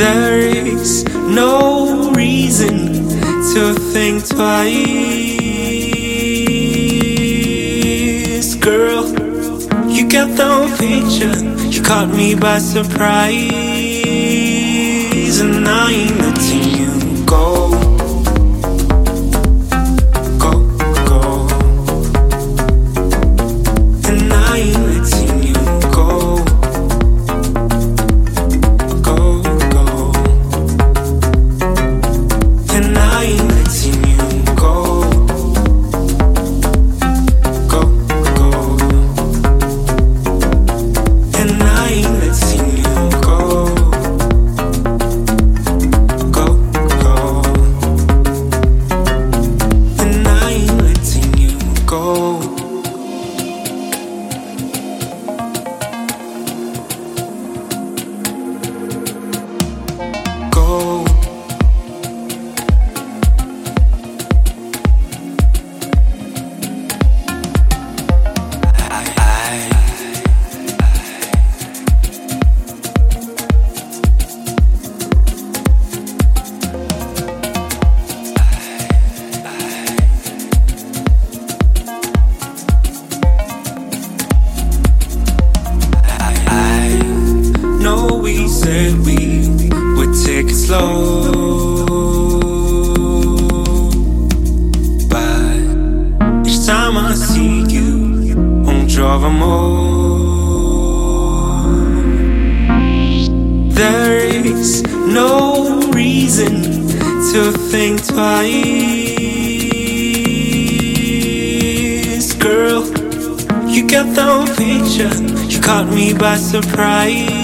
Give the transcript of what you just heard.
There is no reason to think twice. Girl, you got the picture. You caught me by surprise, and I ain't letting you go. Go, go. And I ain't letting you go. Go, go. And I ain't letting you go. Go, go. And I ain't letting you go. Go, go. And I ain't letting you go. Go. I know we said we would take it slow, but each time I see you, won't drive more. There is no reason to think twice. Girl, you got the picture. You caught me by surprise,